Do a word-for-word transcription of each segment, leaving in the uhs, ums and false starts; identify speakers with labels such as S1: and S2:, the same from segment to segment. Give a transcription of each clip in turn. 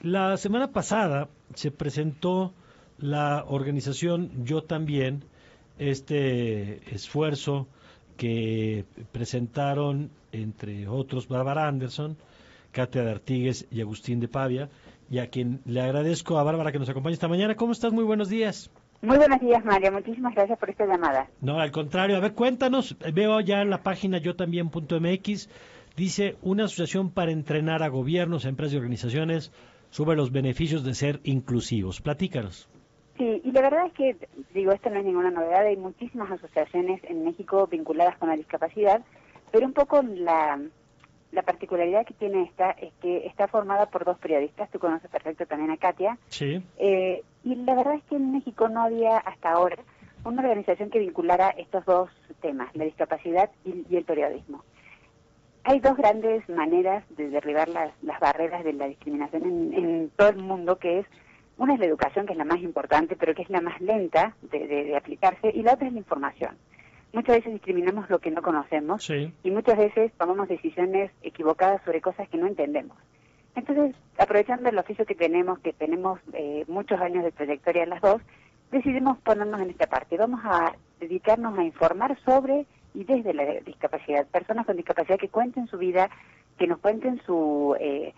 S1: La semana pasada se presentó la organización Yo También, este esfuerzo que presentaron, entre otros, Bárbara Anderson, Katia de Artigues y Agustín de Pavia, y a quien le agradezco a Bárbara que nos acompañe esta mañana. ¿Cómo estás? Muy buenos días.
S2: Muy buenos días, María. Muchísimas gracias por esta llamada.
S1: No, al contrario. A ver, cuéntanos. Veo ya en la página yo también punto m x, dice una asociación para entrenar a gobiernos, a empresas y organizaciones sobre los beneficios de ser inclusivos. Platícanos.
S2: Sí, y la verdad es que, digo, esto no es ninguna novedad. Hay muchísimas asociaciones en México vinculadas con la discapacidad, pero un poco la, la particularidad que tiene esta es que está formada por dos periodistas. Tú conoces perfecto también a Katia.
S1: Sí.
S2: Eh, y la verdad es que en México no había hasta ahora una organización que vinculara estos dos temas, la discapacidad y, y el periodismo. Hay dos grandes maneras de derribar las, las barreras de la discriminación en, en todo el mundo, que es, una es la educación, que es la más importante, pero que es la más lenta de, de, de aplicarse, y la otra es la información. Muchas veces discriminamos lo que no conocemos,
S1: Sí.
S2: y muchas veces tomamos decisiones equivocadas sobre cosas que no entendemos. Entonces, aprovechando el oficio que tenemos, que tenemos eh, muchos años de trayectoria las dos, decidimos ponernos en esta parte. Vamos a dedicarnos a informar sobre y desde la discapacidad. Personas con discapacidad que cuenten su vida, que nos cuenten su, eh,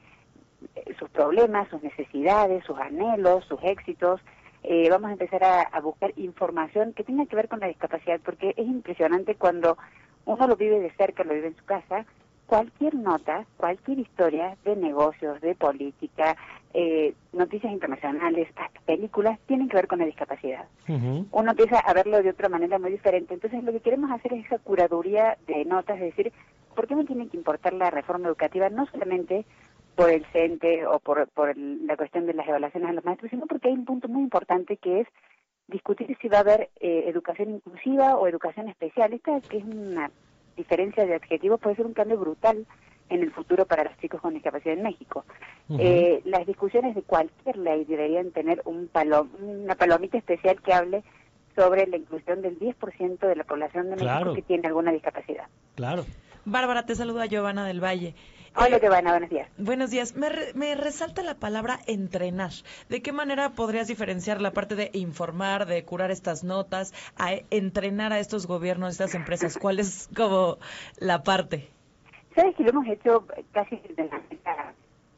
S2: sus problemas, sus necesidades, sus anhelos, sus éxitos. Eh, vamos a empezar a, a buscar información que tenga que ver con la discapacidad, porque es impresionante cuando uno lo vive de cerca, lo vive en su casa. Cualquier nota, cualquier historia de negocios, de política, eh, noticias internacionales, hasta películas, tienen que ver con la discapacidad.
S1: Uh-huh.
S2: Uno empieza a verlo de otra manera muy diferente. Entonces, lo que queremos hacer es esa curaduría de notas, es decir, ¿por qué me tiene que importar la reforma educativa? No solamente por el CENTE o por, por el, la cuestión de las evaluaciones a los maestros, sino porque hay un punto muy importante que es discutir si va a haber eh, educación inclusiva o educación especial. Esta que es una diferencia de adjetivos puede ser un cambio brutal en el futuro para los chicos con discapacidad en México. Uh-huh. Eh, las discusiones de cualquier ley deberían tener un palom, una palomita especial que hable sobre la inclusión del diez por ciento de la población de
S1: Claro.
S2: México que tiene alguna discapacidad.
S1: Claro.
S3: Bárbara, te saluda Giovanna del Valle.
S2: Hola,
S3: eh,
S2: Giovanna, buenos días.
S3: Buenos días. Me, re, me resalta la palabra entrenar. ¿De qué manera podrías diferenciar la parte de informar, de curar estas notas, a entrenar a estos gobiernos, a estas empresas? ¿Cuál es como la parte?
S2: Sabes que lo hemos hecho casi desde la meta.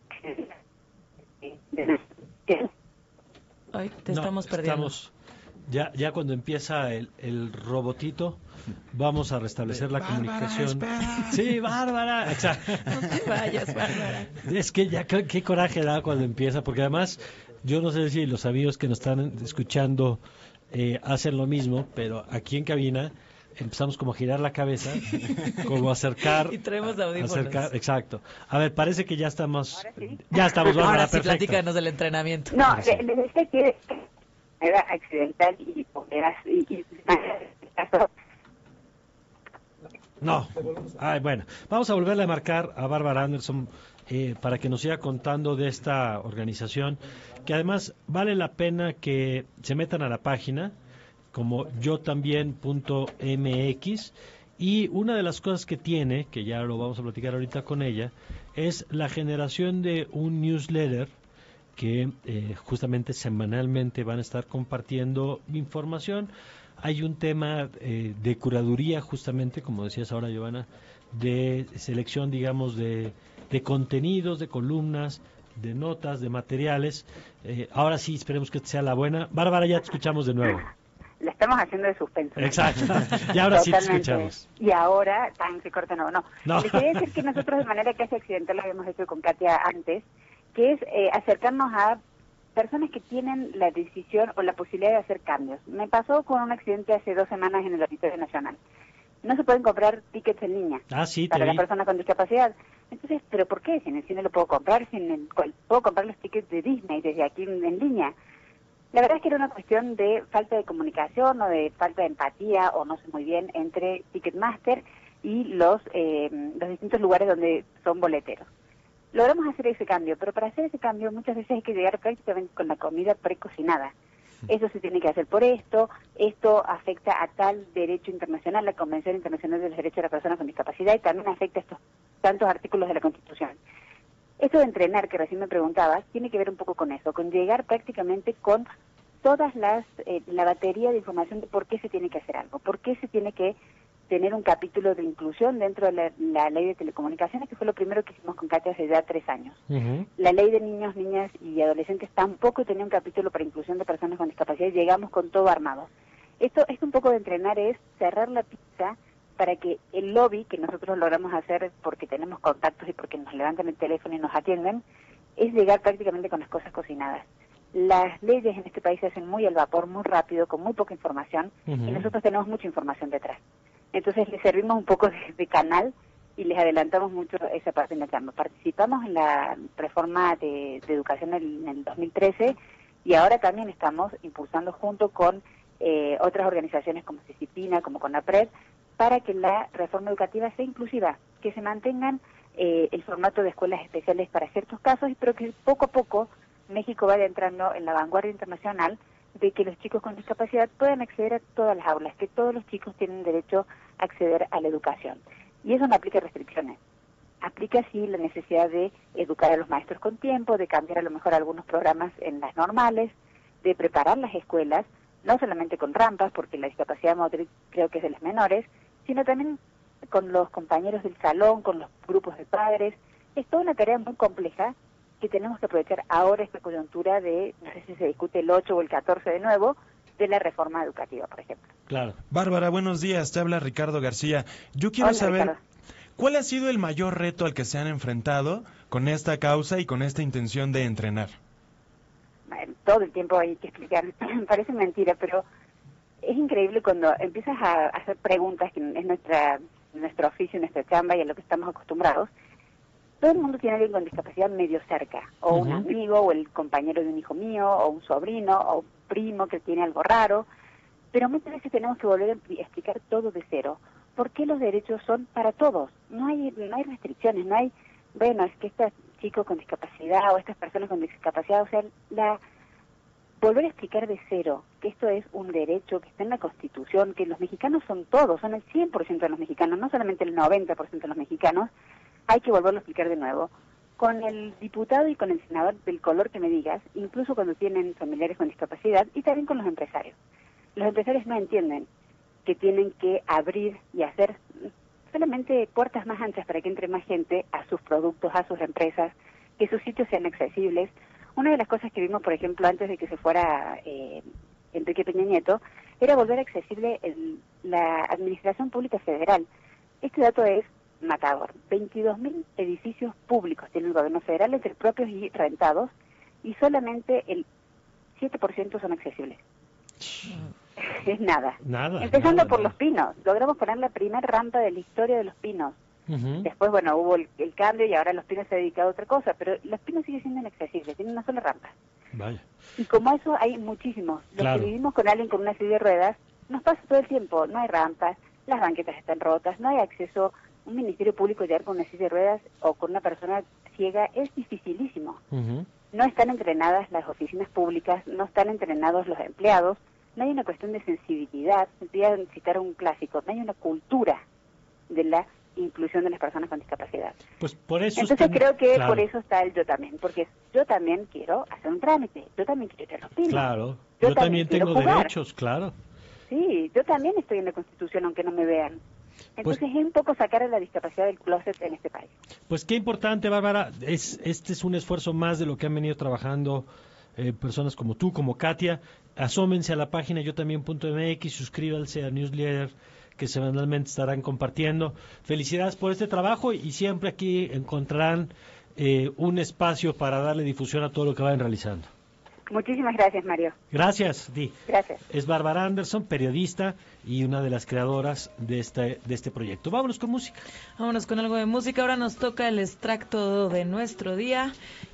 S3: Ay, te
S1: no,
S3: estamos perdiendo.
S1: Estamos, ya, ya cuando empieza el, el robotito, vamos a restablecer la
S4: Bárbara,
S1: comunicación.
S4: Espera.
S1: Sí, Bárbara. Exacto.
S3: No te vayas, Bárbara.
S1: Es que ya qué, qué coraje da cuando empieza, porque además yo no sé si los amigos que nos están escuchando eh, hacen lo mismo, pero aquí en cabina empezamos como a girar la cabeza, como a acercar.
S3: Y traemos audífonos.
S1: Acercar, exacto. A ver, parece que ya estamos.
S2: Sí.
S1: Ya estamos, Bárbara,
S3: Ahora sí,
S1: perfecto.
S3: platícanos del entrenamiento.
S2: No, les le decía que era accidental y era y, y,
S1: No. Ay, bueno, vamos a volverle a marcar a Bárbara Anderson eh, para que nos siga contando de esta organización, que además vale la pena que se metan a la página como yo también punto m x, y una de las cosas que tiene, que ya lo vamos a platicar ahorita con ella, es la generación de un newsletter que eh, justamente semanalmente van a estar compartiendo información. Hay un tema eh, de curaduría, justamente, como decías ahora, Giovanna, de selección, digamos, de, de contenidos, de columnas, de notas, de materiales. Eh, ahora sí, esperemos que sea la buena. Bárbara, ya te escuchamos de nuevo.
S2: La estamos haciendo de suspenso.
S1: Exacto. Y ahora sí te escuchamos.
S2: Y ahora, tan se corta, no, no.
S1: No.
S2: Les quería decir que nosotros de manera casi accidental lo habíamos hecho con Katia antes, que es eh, acercarnos a personas que tienen la decisión o la posibilidad de hacer cambios. Me pasó con un accidente hace dos semanas en el Auditorio Nacional. No se pueden comprar tickets en línea
S1: ah, sí,
S2: para
S1: te
S2: la
S1: vi.
S2: persona con discapacidad. Entonces, ¿pero por qué? Si en el cine lo puedo comprar, si en el, puedo comprar los tickets de Disney desde aquí en, en línea. La verdad es que era una cuestión de falta de comunicación o de falta de empatía, o no sé muy bien, entre Ticketmaster y los, eh, los distintos lugares donde son boleteros. Logramos hacer ese cambio, pero para hacer ese cambio muchas veces hay que llegar prácticamente con la comida precocinada. Eso se tiene que hacer por esto, esto afecta a tal derecho internacional, la Convención Internacional de los Derechos de las Personas con Discapacidad, y también afecta a estos tantos artículos de la Constitución. Esto de entrenar, que recién me preguntabas, tiene que ver un poco con eso, con llegar prácticamente con todas las, eh, la batería de información de por qué se tiene que hacer algo, por qué se tiene que tener un capítulo de inclusión dentro de la, la ley de telecomunicaciones, que fue lo primero que hicimos con Katia hace ya tres años. Uh-huh. La ley de niños, niñas y adolescentes tampoco tenía un capítulo para inclusión de personas con discapacidad y llegamos con todo armado. Esto, esto un poco de entrenar es cerrar la pista para que el lobby, que nosotros logramos hacer porque tenemos contactos y porque nos levantan el teléfono y nos atienden, es llegar prácticamente con las cosas cocinadas. Las leyes en este país se hacen muy al vapor, muy rápido, con muy poca información, uh-huh. y nosotros tenemos mucha información detrás. Entonces les servimos un poco de, de canal y les adelantamos mucho esa parte en la chamba. Participamos en la reforma de, de educación en, en el dos mil trece y ahora también estamos impulsando junto con eh, otras organizaciones como CECIPINA, como CONAPRED, para que la reforma educativa sea inclusiva, que se mantengan eh, el formato de escuelas especiales para ciertos casos, pero que poco a poco México vaya entrando en la vanguardia internacional de que los chicos con discapacidad puedan acceder a todas las aulas, que todos los chicos tienen derecho a acceder a la educación. Y eso no aplica restricciones. Aplica sí la necesidad de educar a los maestros con tiempo, de cambiar a lo mejor algunos programas en las normales, de preparar las escuelas, no solamente con rampas, porque la discapacidad motriz creo que es de las menores, sino también con los compañeros del salón, con los grupos de padres. Es toda una tarea muy compleja que tenemos que aprovechar ahora esta coyuntura de, no sé si se discute el ocho o el catorce de nuevo, de la reforma educativa, por ejemplo.
S4: Claro. Bárbara, buenos días, te habla Ricardo García. Yo quiero
S2: Hola,
S4: saber,
S2: Ricardo.
S4: ¿cuál ha sido el mayor reto al que se han enfrentado con esta causa y con esta intención de entrenar?
S2: Bueno, todo el tiempo hay que explicar, parece mentira, pero es increíble cuando empiezas a hacer preguntas, que es nuestra nuestro oficio, nuestra chamba y a lo que estamos acostumbrados. Todo el mundo tiene alguien con discapacidad medio cerca, o uh-huh. un amigo, o el compañero de un hijo mío, o un sobrino, o un primo que tiene algo raro, pero muchas veces tenemos que volver a explicar todo de cero. ¿Por qué los derechos son para todos? No hay no hay restricciones, no hay, bueno, es que este chico con discapacidad o estas personas con discapacidad, o sea, la volver a explicar de cero que esto es un derecho que está en la Constitución, que los mexicanos son todos, son el cien por ciento de los mexicanos, no solamente el noventa por ciento de los mexicanos, hay que volverlo a explicar de nuevo. Con el diputado y con el senador del color que me digas, incluso cuando tienen familiares con discapacidad, y también con los empresarios. Los empresarios no entienden que tienen que abrir y hacer solamente puertas más anchas para que entre más gente a sus productos, a sus empresas, que sus sitios sean accesibles. Una de las cosas que vimos, por ejemplo, antes de que se fuera eh, Enrique Peña Nieto, era volver accesible el, la Administración Pública Federal. Este dato es matador. veintidós mil edificios públicos tiene el gobierno federal, entre propios y rentados, y solamente el siete por ciento son accesibles. Es nada.
S1: Nada.
S2: Empezando
S1: nada,
S2: por
S1: nada.
S2: Los Pinos. Logramos poner la primera rampa de la historia de Los Pinos.
S1: Uh-huh.
S2: Después, bueno, hubo el, el cambio y ahora Los Pinos se ha dedicado a otra cosa, pero Los Pinos sigue siendo inaccesible, tiene una sola rampa.
S1: Vaya.
S2: Y como eso hay muchísimos. Los
S1: Claro.
S2: que vivimos con alguien con una silla de ruedas, nos pasa todo el tiempo. No hay rampas, las banquetas están rotas, no hay acceso. Un ministerio público llegar con una silla de ruedas o con una persona ciega es dificilísimo.
S1: Uh-huh.
S2: No están entrenadas las oficinas públicas, no están entrenados los empleados, no hay una cuestión de sensibilidad. Voy a citar un clásico, no hay una cultura de la inclusión de las personas con discapacidad.
S1: Pues por eso
S2: Entonces
S1: están-
S2: creo que
S1: claro,
S2: por eso está el yo también, porque yo también quiero hacer un trámite, yo también quiero ir a Los Pinos.
S1: Claro,
S2: Yo
S1: yo,
S2: también
S1: también
S2: quiero
S1: tengo
S2: jugar.
S1: derechos, claro.
S2: Sí, yo también estoy en la Constitución, aunque no me vean. Entonces
S1: Pues-
S2: es un poco sacar a la discapacidad del closet en este país.
S1: Pues qué importante, Bárbara. Es, este es un esfuerzo más de lo que han venido trabajando eh, personas como tú, como Katia. Asómense a la página yo también punto m x, suscríbanse al newsletter que semanalmente estarán compartiendo. Felicidades por este trabajo y siempre aquí encontrarán eh, un espacio para darle difusión a todo lo que vayan realizando.
S2: Muchísimas gracias, Mario.
S1: Gracias, Di.
S2: Gracias.
S1: Es Bárbara Anderson, periodista y una de las creadoras de este, de este proyecto. Vámonos con música.
S3: Vámonos con algo de música. Ahora nos toca el extracto de nuestro día.